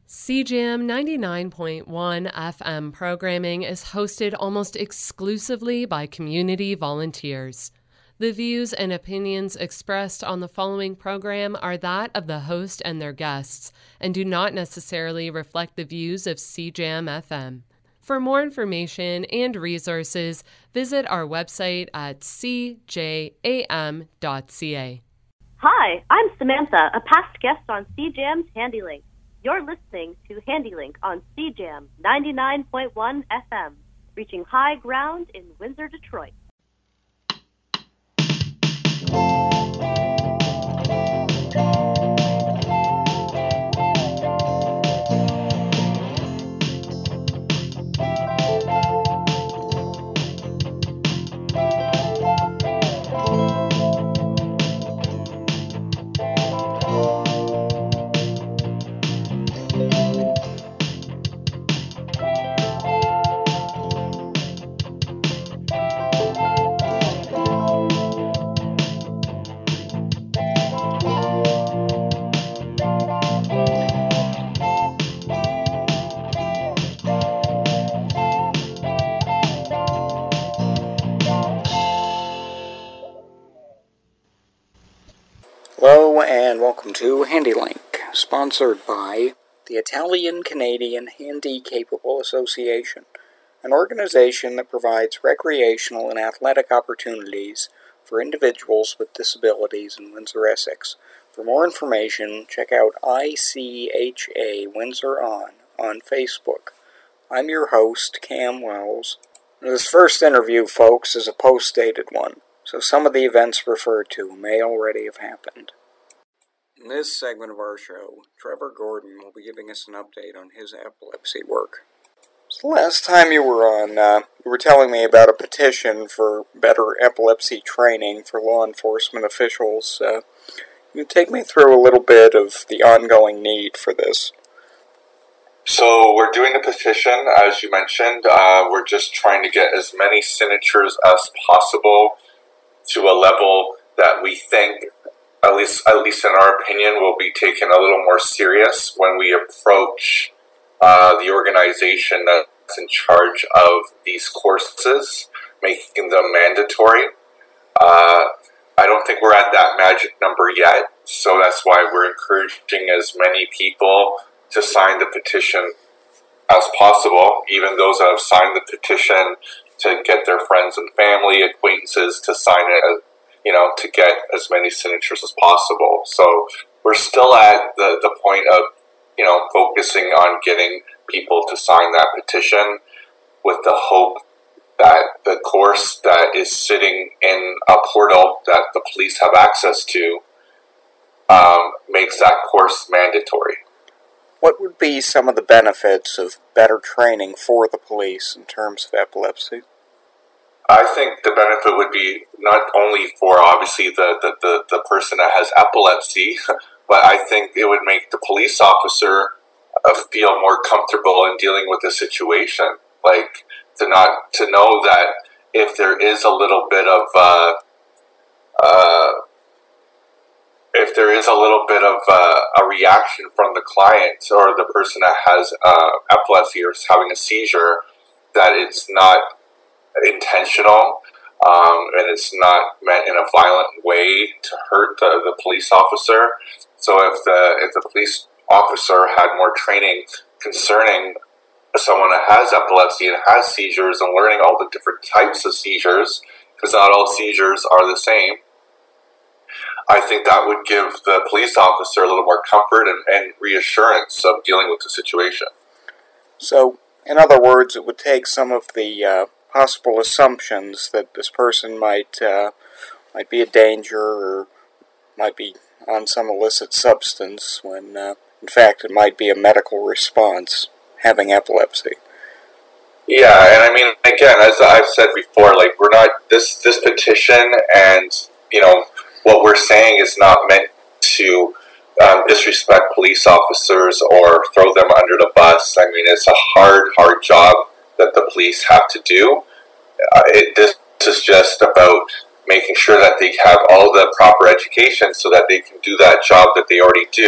CJAM 99.1 FM programming is hosted almost exclusively by community volunteers. The views and opinions expressed on the following program are that of the host and their guests, and do not necessarily reflect the views of CJAM FM. For more information and resources, visit our website at cjam.ca. Hi, I'm Samantha, a past guest on CJAM's HandyLink. You're listening to HandyLink on CJAM 99.1 FM, reaching high ground in Windsor, Detroit. Hello and welcome to HandyLink, sponsored by the Italian-Canadian Handy-Capable Association, an organization that provides recreational and athletic opportunities for individuals with disabilities in Windsor, Essex. For more information, check out ICHA Windsor on Facebook. I'm your host, Cam Wells. This first interview, folks, is a post-dated one, so some of the events referred to may already have happened. In this segment of our show, Trevor Gordon will be giving us an update on his epilepsy work. So last time you were on, you were telling me about a petition for better epilepsy training for law enforcement officials. Can you take me through a little bit of the ongoing need for this? So we're doing a petition, as you mentioned. We're just trying to get as many signatures as possible to a level that we think, at least in our opinion, will be taken a little more serious when we approach the organization that's in charge of these courses, making them mandatory. I don't think we're at that magic number yet, so that's why we're encouraging as many people to sign the petition as possible, even those that have signed the petition, to get their friends and family, acquaintances to sign it, to get as many signatures as possible. So we're still at the point of, focusing on getting people to sign that petition with the hope that the course that is sitting in a portal that the police have access to makes that course mandatory. What would be some of the benefits of better training for the police in terms of epilepsy? I think the benefit would be not only for, obviously, the person that has epilepsy, but I think it would make the police officer feel more comfortable in dealing with the situation. Like, to know that if there is a little bit of a reaction from the client or the person that has epilepsy or is having a seizure, that it's not intentional, and it's not meant in a violent way to hurt the police officer. So if the police officer had more training concerning someone that has epilepsy and has seizures and learning all the different types of seizures, because not all seizures are the same, I think that would give the police officer a little more comfort and reassurance of dealing with the situation. So, in other words, it would take some of the possible assumptions that this person might be a danger or might be on some illicit substance when, in fact, it might be a medical response, having epilepsy. Yeah, and I mean, again, as I've said before, like, we're not, this petition and, what we're saying is not meant to disrespect police officers or throw them under the bus. I mean, it's a hard job that the police have to do. This is just about making sure that they have all the proper education so that they can do that job that they already do,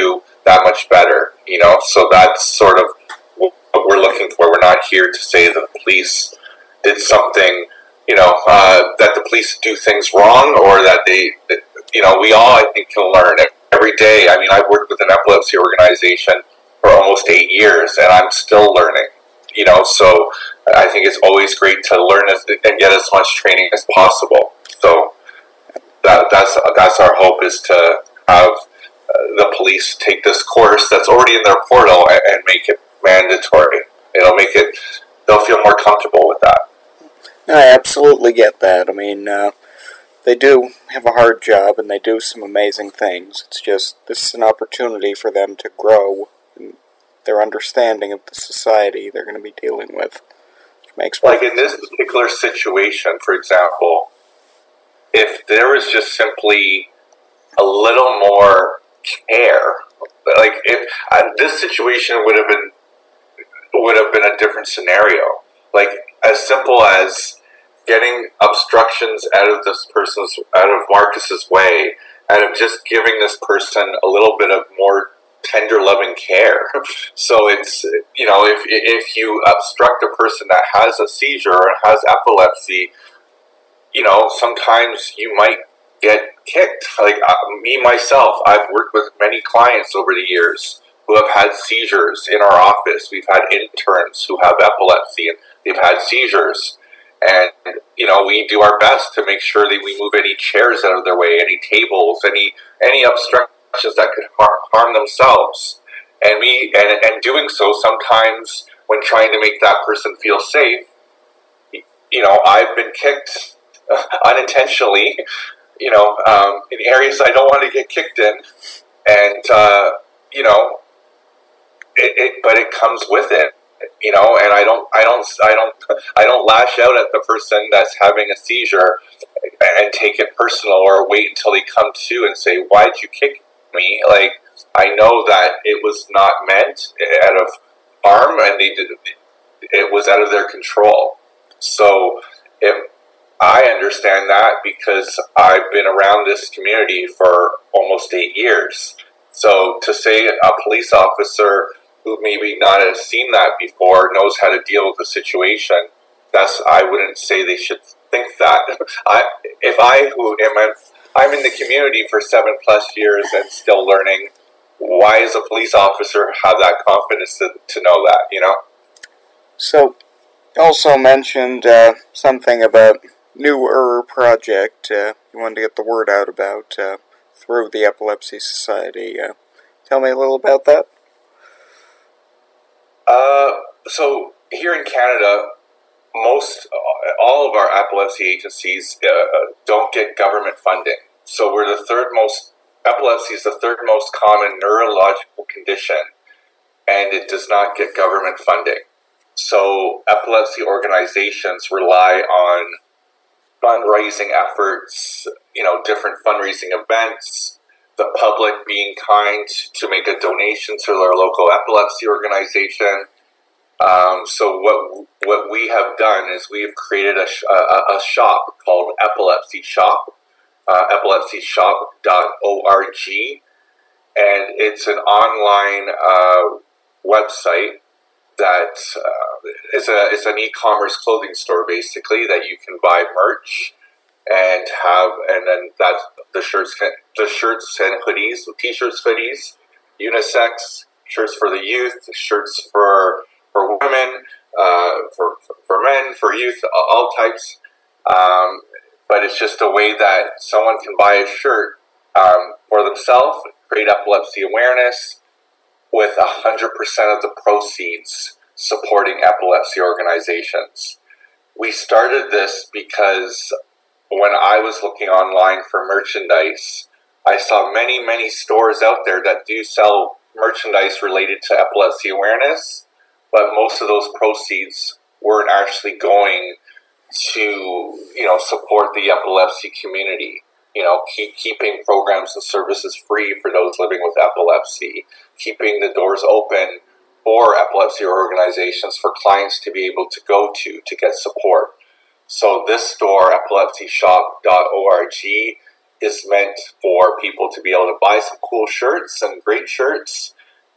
that much better, so that's sort of what we're looking for. We're not here to say that the police did something, that the police do things wrong, or that we all, I think, can learn every day. I mean, I've worked with an epilepsy organization for almost 8 years, and I'm still learning, so I think it's always great to learn and get as much training as possible. So that's our hope, is to have the police take this course that's already in their portal and make it mandatory. They'll feel more comfortable with that. I absolutely get that. I mean, they do have a hard job and they do some amazing things. It's just, this is an opportunity for them to grow in their understanding of the society they're going to be dealing with. Which makes like in this particular situation, for example, if there was just simply a little more care, like if this situation would have been a different scenario. Like as simple as getting obstructions out of Marcus's way, out of just giving this person a little bit of more tender, loving care. So it's, if you obstruct a person that has a seizure or has epilepsy, sometimes you might get kicked. Like me, myself, I've worked with many clients over the years who have had seizures in our office. We've had interns who have epilepsy and they've had seizures. And, we do our best to make sure that we move any chairs out of their way, any tables, any obstructions that could harm themselves. And doing so, sometimes when trying to make that person feel safe, I've been kicked unintentionally, in areas I don't want to get kicked in. And, but it comes with it. And I don't lash out at the person that's having a seizure and take it personal, or wait until they come to and say, "Why'd you kick me?" Like, I know that it was not meant out of harm, and it was out of their control. So I understand that because I've been around this community for almost 8 years. So to say a police officer who maybe not have seen that before knows how to deal with the situation, I wouldn't say they should think that. I'm in the community for 7+ years and still learning. Why does a police officer have that confidence to know that, So, you also mentioned something about newer project you wanted to get the word out about through the Epilepsy Society. Tell me a little about that. So here in Canada, all of our epilepsy agencies don't get government funding. So epilepsy is the third most common neurological condition, and it does not get government funding. So epilepsy organizations rely on fundraising efforts, different fundraising events, the public being kind to make a donation to their local epilepsy organization. So what we have done is we have created a shop called Epilepsy Shop, epilepsyshop.org, and it's an online website that it's an e-commerce clothing store basically that you can buy merch and then that's the shirts and hoodies, t-shirts, hoodies, unisex shirts for the youth, shirts for women, for men, for youth, all types. But it's just a way that someone can buy a shirt for themselves, create epilepsy awareness, with 100% of the proceeds supporting epilepsy organizations. We started this because when I was looking online for merchandise, I saw many, many stores out there that do sell merchandise related to epilepsy awareness, but most of those proceeds weren't actually going to, support the epilepsy community. Keeping programs and services free for those living with epilepsy, keeping the doors open for epilepsy organizations for clients to be able to go to get support. So this store, epilepsyshop.org, is meant for people to be able to buy some cool shirts and great shirts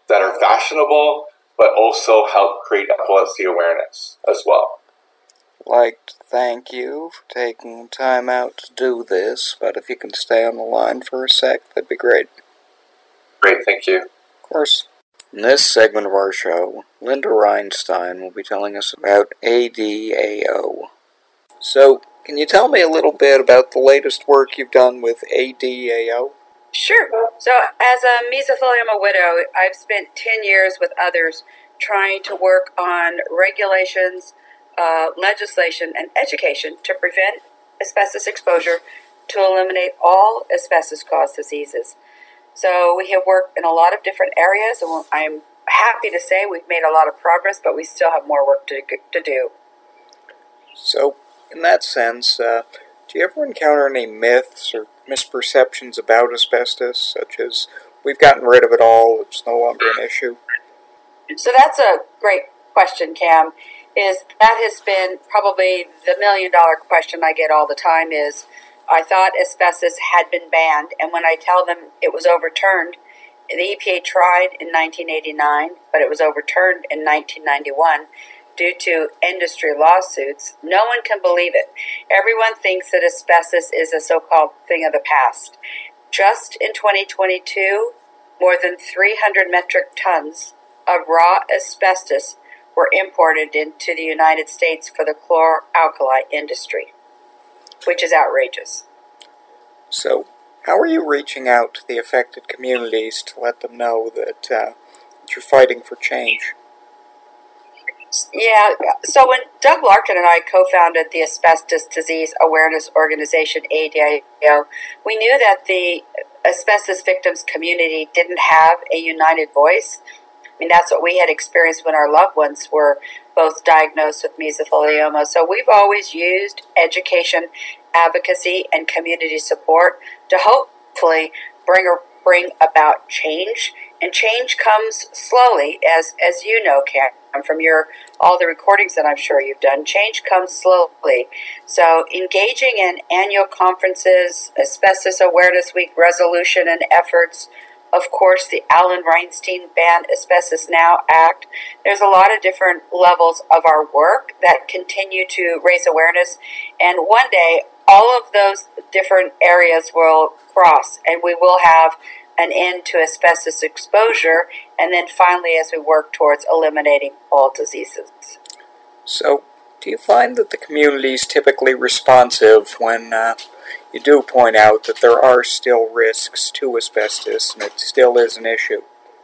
that are fashionable, but also help create epilepsy awareness as well. I'd like to thank you for taking time out to do this, but if you can stay on the line for a sec, that'd be great. Great, thank you. Of course. In this segment of our show, Linda Reinstein will be telling us about ADAO. So, can you tell me a little bit about the latest work you've done with ADAO? Sure. So, as a mesothelioma widow, I've spent 10 years with others trying to work on regulations, legislation, and education to prevent asbestos exposure to eliminate all asbestos-caused diseases. So we have worked in a lot of different areas, and I'm happy to say we've made a lot of progress, but we still have more work to do. So, in that sense, do you ever encounter any myths or misperceptions about asbestos, such as, we've gotten rid of it all, it's no longer an issue? So that's a great question, Cam. That has been probably the million-dollar question I get all the time is, I thought asbestos had been banned, and when I tell them it was overturned, the EPA tried in 1989, but it was overturned in 1991 due to industry lawsuits. No one can believe it. Everyone thinks that asbestos is a so-called thing of the past. Just in 2022, more than 300 metric tons of raw asbestos were imported into the United States for the chlor-alkali industry, which is outrageous. So, how are you reaching out to the affected communities to let them know that you're fighting for change? Yeah, so when Doug Larkin and I co-founded the Asbestos Disease Awareness Organization, ADAO, we knew that the asbestos victims community didn't have a united voice. I mean, that's what we had experienced when our loved ones were both diagnosed with mesothelioma. So we've always used education, advocacy, and community support to hopefully bring about change. And change comes slowly, as you know, Cam, from all the recordings that I'm sure you've done. Change comes slowly. So engaging in annual conferences, Asbestos Awareness Week resolution and efforts, of course, the Alan Reinstein Ban Asbestos Now Act. There's a lot of different levels of our work that continue to raise awareness. And one day, all of those different areas will cross, and we will have an end to asbestos exposure, and then finally as we work towards eliminating all diseases. So, do you find that the community is typically responsive when you do point out that there are still risks to asbestos and it still is an issue?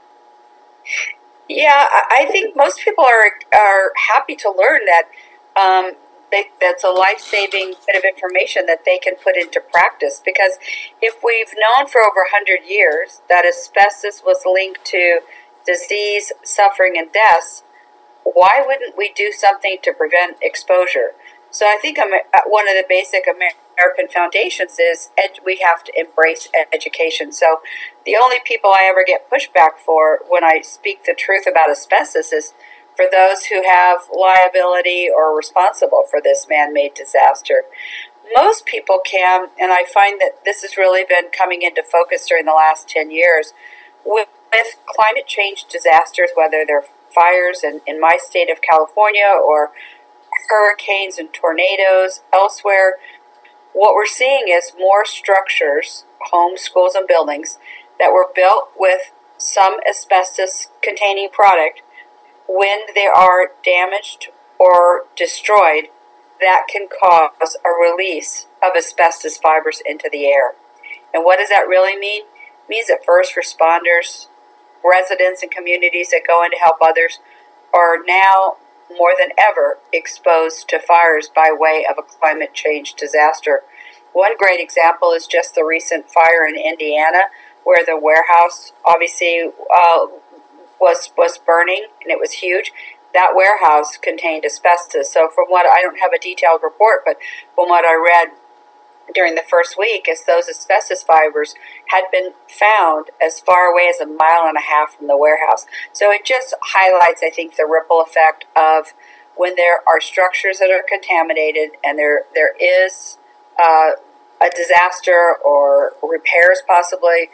Yeah, I think most people are happy to learn that that's a life-saving bit of information that they can put into practice. Because if we've known for over 100 years that asbestos was linked to disease, suffering, and deaths, why wouldn't we do something to prevent exposure? So I think one of the basic American foundations is we have to embrace education. So the only people I ever get pushback for when I speak the truth about asbestos is for those who have liability or are responsible for this man-made disaster. Most people can, and I find that this has really been coming into focus during the last 10 years, with climate change disasters, whether they're fires in my state of California or hurricanes and tornadoes elsewhere, what we're seeing is more structures, homes, schools, and buildings that were built with some asbestos-containing product. When they are damaged or destroyed, that can cause a release of asbestos fibers into the air. And what does that really mean? It means that first responders, residents, and communities that go in to help others are now more than ever exposed to fires by way of a climate change disaster. One great example is just the recent fire in Indiana, where the warehouse obviously was burning, and it was huge. That warehouse contained asbestos. So from what, I don't have a detailed report, but from what I read during the first week, is those asbestos fibers had been found as far away as 1.5 miles from the warehouse. So it just highlights, I think, the ripple effect of when there are structures that are contaminated and there is a disaster or repairs possibly,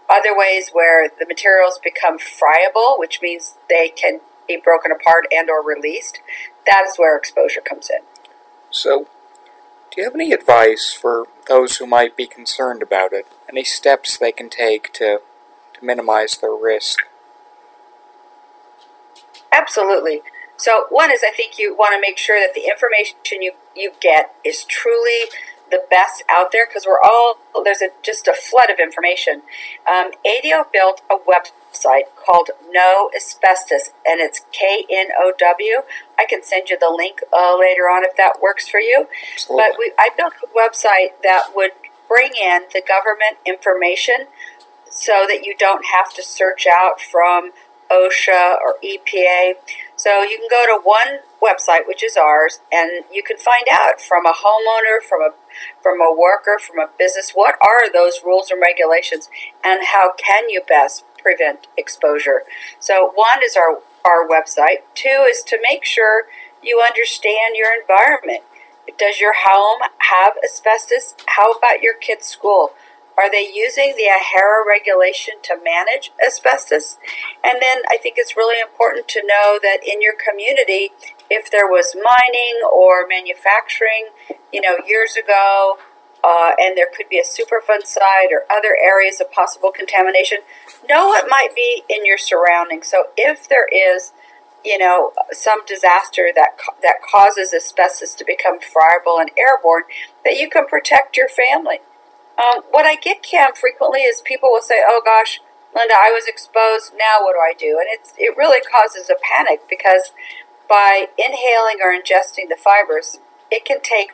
Other ways where the materials become friable, which means they can be broken apart and or released, that is where exposure comes in. So, do you have any advice for those who might be concerned about it? Any steps they can take to minimize their risk? Absolutely. So one is, I think you want to make sure that the information you get is truly the best out there, because there's just a flood of information. ADO built a website called Know Asbestos, and it's KNOW. I can send you the link later on if that works for you. Absolutely. But I built a website that would bring in the government information so that you don't have to search out from OSHA or EPA. So you can go to one website, which is ours, and you can find out from a homeowner, from a worker, from a business, what are those rules and regulations, and how can you best prevent exposure. So one is our website. Two is to make sure you understand your environment. Does your home have asbestos? How about your kids' school? Are they using the AHERA regulation to manage asbestos? And then I think it's really important to know that in your community, if there was mining or manufacturing, years ago, and there could be a Superfund site or other areas of possible contamination, know what might be in your surroundings. So if there is, some disaster that causes asbestos to become friable and airborne, that you can protect your family. What I get, Cam, frequently is people will say, "Oh gosh, Linda, I was exposed. Now what do I do?" And it really causes a panic, because by inhaling or ingesting the fibers, it can take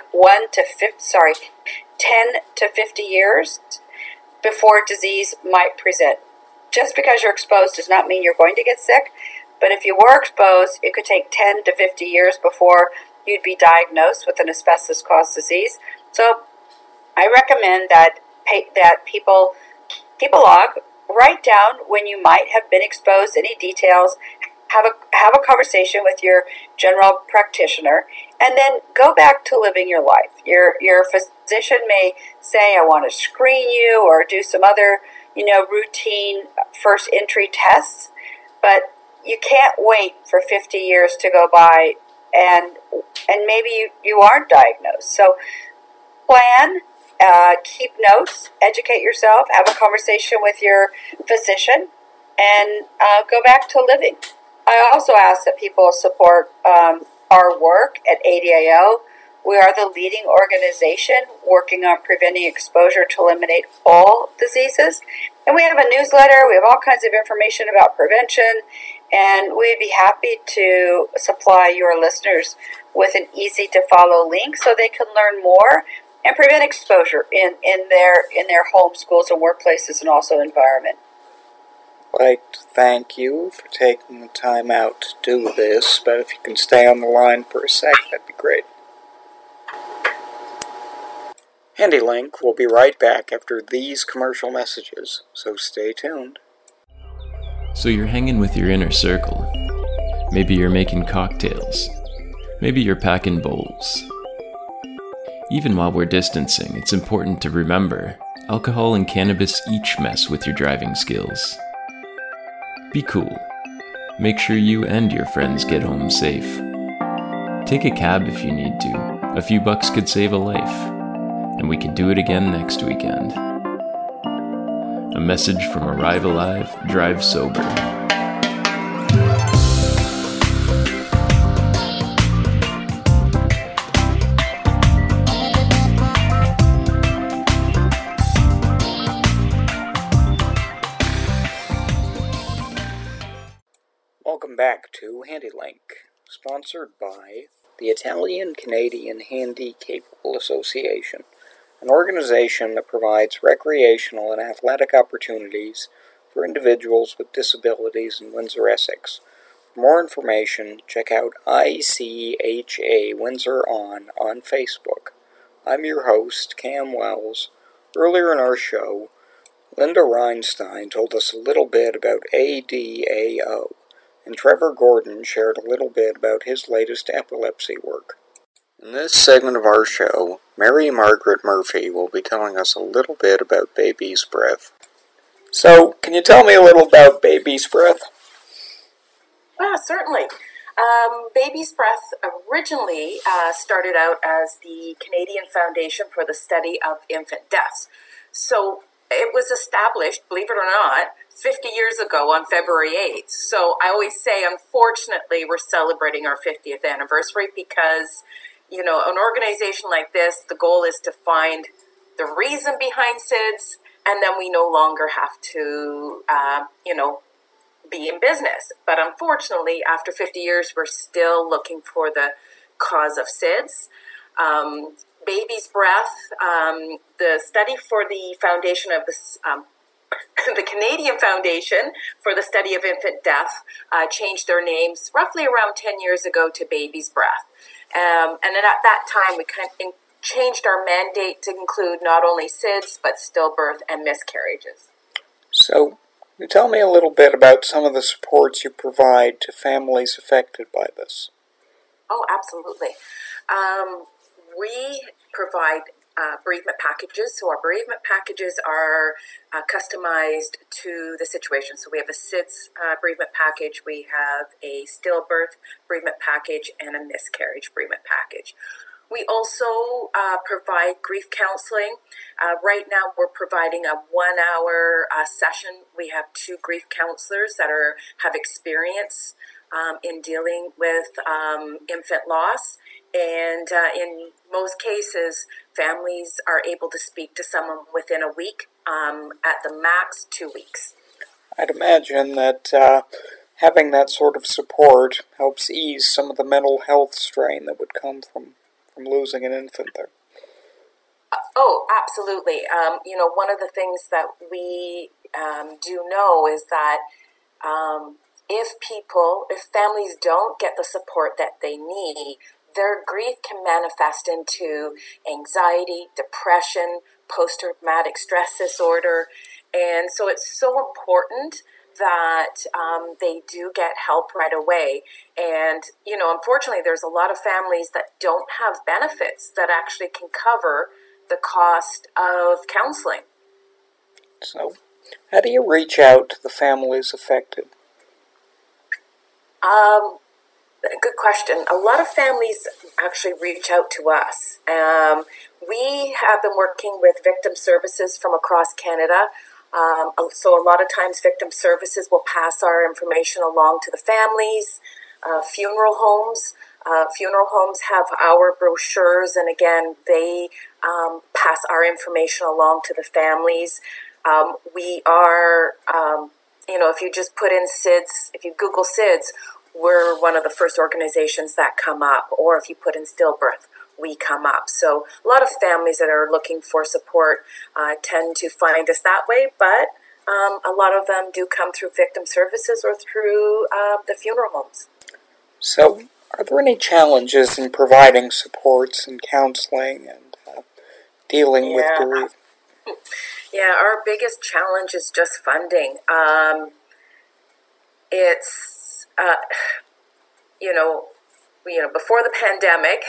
10 to 50 years before disease might present. Just because you're exposed does not mean you're going to get sick, but if you were exposed, it could take 10 to 50 years before you'd be diagnosed with an asbestos-caused disease. So I recommend that people keep a log, write down when you might have been exposed, any details, have a conversation with your general practitioner, and then go back to living your life. Your physician may say, "I want to screen you," or do some other, routine first entry tests, but you can't wait for 50 years to go by and maybe you aren't diagnosed. So plan. Keep notes, educate yourself, have a conversation with your physician, and go back to living. I also ask that people support our work at ADAO. We are the leading organization working on preventing exposure to eliminate all diseases. And we have a newsletter. We have all kinds of information about prevention. And we'd be happy to supply your listeners with an easy-to-follow link so they can learn more and prevent exposure in their home, schools, and workplaces, and also environment. I'd like to thank you for taking the time out to do this, but if you can stay on the line for a sec, that'd be great. HandyLink will be right back after these commercial messages, so stay tuned. So you're hanging with your inner circle. Maybe you're making cocktails. Maybe you're packing bowls. Even while we're distancing, it's important to remember, alcohol and cannabis each mess with your driving skills. Be cool. Make sure you and your friends get home safe. Take a cab if you need to. A few bucks could save a life. And we could do it again next weekend. A message from Arrive Alive, Drive Sober. Welcome back to HandyLink, sponsored by the Italian-Canadian Handy-Capable Association, an organization that provides recreational and athletic opportunities for individuals with disabilities in Windsor, Essex. For more information, check out ICHA Windsor on Facebook. I'm your host, Cam Wells. Earlier in our show, Linda Reinstein told us a little bit about ADAO, and Trevor Gordon shared a little bit about his latest epilepsy work. In this segment of our show, Mary Margaret Murphy will be telling us a little bit about baby's breath. So, can you tell me a little about Baby's Breath? Certainly. Baby's Breath originally started out as the Canadian Foundation for the Study of Infant Deaths. So it was established, believe it or not, 50 years ago on February 8th. So I always say, unfortunately, we're celebrating our 50th anniversary because, you know, an organization like this, the goal is to find the reason behind SIDS, and then we no longer have to, be in business. But unfortunately, after 50 years, we're still looking for the cause of SIDS. Baby's Breath, the study for the foundation of this, the Canadian Foundation for the Study of Infant Death changed their names roughly around 10 years ago to Baby's Breath. And then at that time, we kind of changed our mandate to include not only SIDS, but stillbirth and miscarriages. So, can you tell me a little bit about some of the supports you provide to families affected by this? Oh, absolutely. We provide bereavement packages. So our bereavement packages are customized to the situation. So we have a SIDS bereavement package, we have a stillbirth bereavement package, and a miscarriage bereavement package. We also provide grief counseling. Right now, we're providing a 1-hour session. We have 2 grief counselors that have experience in dealing with infant loss. And in most cases, families are able to speak to someone within a week, at the max 2 weeks. I'd imagine that having that sort of support helps ease some of the mental health strain that would come from losing an infant there. Oh, absolutely. One of the things that we do know is that if families don't get the support that they need, their grief can manifest into anxiety, depression, post-traumatic stress disorder. And so it's so important that they do get help right away. And, unfortunately, there's a lot of families that don't have benefits that actually can cover the cost of counseling. So, how do you reach out to the families affected? Good question. A lot of families actually reach out to us. We have been working with victim services from across Canada. So a lot of times victim services will pass our information along to the families. Funeral homes have our brochures, and again, they pass our information along to the families. We are, if you just put in SIDS, if you Google SIDS, we're one of the first organizations that come up, or if you put in stillbirth, we come up. So a lot of families that are looking for support tend to find us that way, but a lot of them do come through victim services or through the funeral homes. So, are there any challenges in providing supports and counseling and dealing with bereavement? Yeah, our biggest challenge is just funding. It's before the pandemic,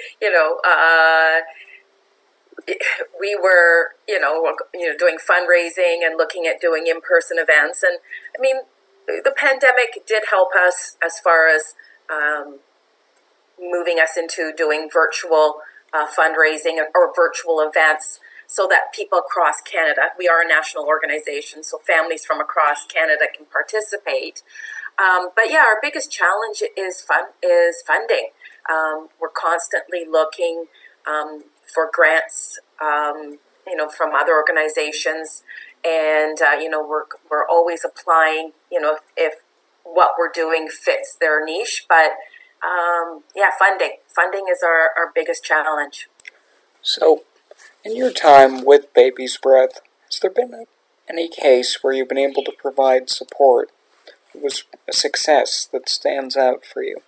we were, doing fundraising and looking at doing in-person events. And I mean, the pandemic did help us as far as moving us into doing virtual fundraising or virtual events so that people across Canada, we are a national organization, so families from across Canada can participate. But yeah, our biggest challenge is funding. We're constantly looking for grants, from other organizations, and we're always applying. If what we're doing fits their niche, but funding is our biggest challenge. So, in your time with Baby's Breath, has there been any case where you've been able to provide support? It was a success that stands out for you.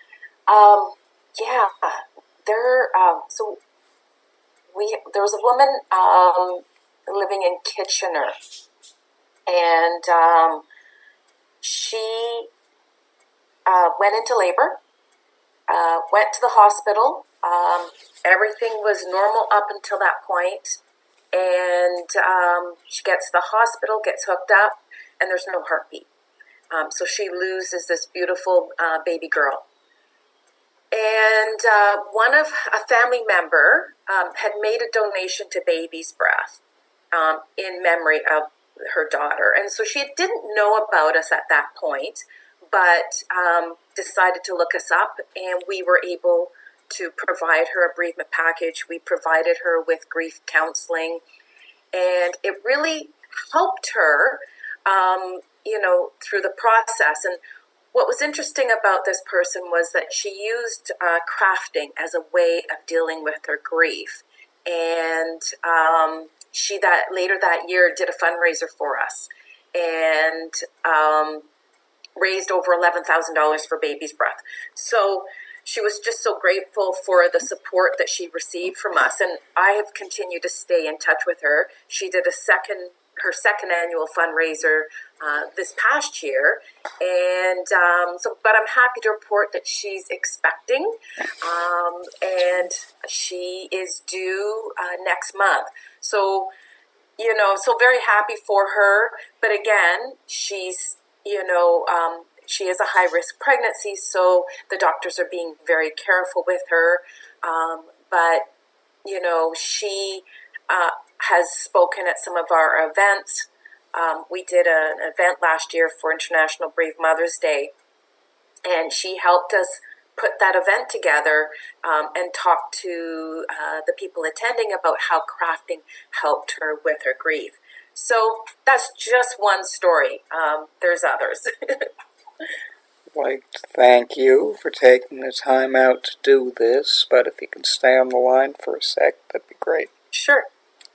There was a woman living in Kitchener, and she went into labor, went to the hospital. Everything was normal up until that point, and she gets to the hospital, gets hooked up, and there's no heartbeat. So she loses this beautiful baby girl. And a family member had made a donation to Baby's Breath in memory of her daughter. And so she didn't know about us at that point, but decided to look us up, and we were able to provide her a bereavement package. We provided her with grief counseling, and it really helped her, through the process. And what was interesting about this person was that she used crafting as a way of dealing with her grief. And she later that year did a fundraiser for us and raised over $11,000 for Baby's Breath. So she was just so grateful for the support that she received from us. And I have continued to stay in touch with her. She did her second annual fundraiser this past year, and but I'm happy to report that she's expecting, and she is due next month. So, so very happy for her. But again, she's, she is a high-risk pregnancy, so the doctors are being very careful with her. But, she has spoken at some of our events. We did an event last year for International Brave Mother's Day, and she helped us put that event together and talk to the people attending about how crafting helped her with her grief. So that's just one story. There's others. I'd like to thank you for taking the time out to do this, but if you can stay on the line for a sec, that'd be great. Sure.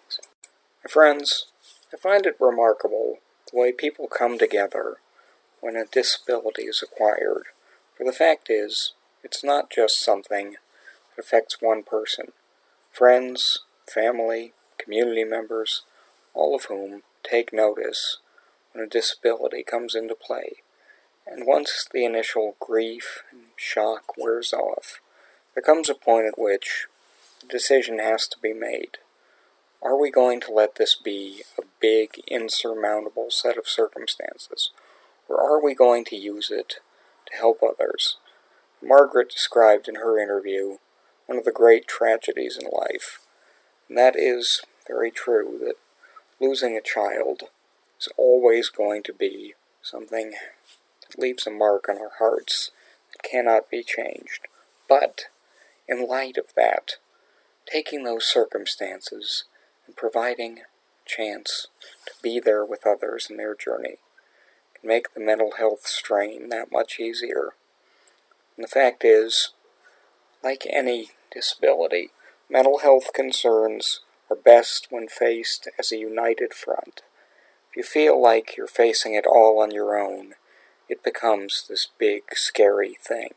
My friends, I find it remarkable the way people come together when a disability is acquired. For the fact is, it's not just something that affects one person. Friends, family, community members, all of whom take notice when a disability comes into play. And once the initial grief and shock wears off, there comes a point at which a decision has to be made. Are we going to let this be a big, insurmountable set of circumstances, or are we going to use it to help others? Margaret described in her interview one of the great tragedies in life, and that is very true, that losing a child is always going to be something that leaves a mark on our hearts that cannot be changed. But, in light of that, taking those circumstances and providing a chance to be there with others in their journey can make the mental health strain that much easier. And the fact is, like any disability, mental health concerns are best when faced as a united front. If you feel like you're facing it all on your own, it becomes this big, scary thing.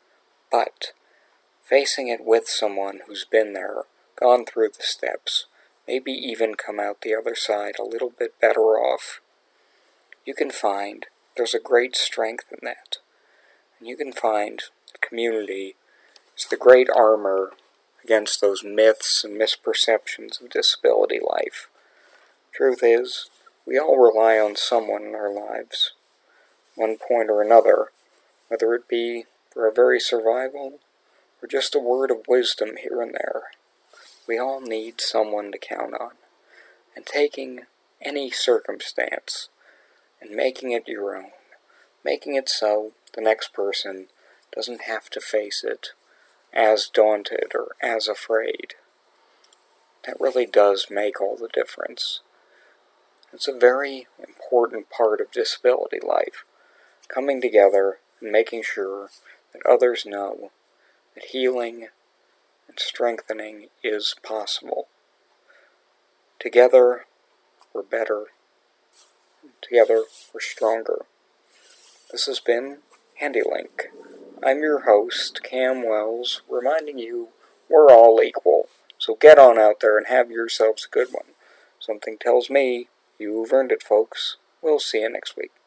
But facing it with someone who's been there, gone through the steps, maybe even come out the other side a little bit better off, you can find there's a great strength in that. And you can find the community is the great armor against those myths and misperceptions of disability life. Truth is, we all rely on someone in our lives, one point or another, whether it be for our very survival or just a word of wisdom here and there. We all need someone to count on, and taking any circumstance and making it your own, making it so the next person doesn't have to face it as daunted or as afraid. That really does make all the difference. It's a very important part of disability life, coming together and making sure that others know that healing and strengthening is possible. Together, we're better. Together, we're stronger. This has been HandyLink. I'm your host, Cam Wells, reminding you we're all equal. So get on out there and have yourselves a good one. Something tells me you've earned it, folks. We'll see you next week.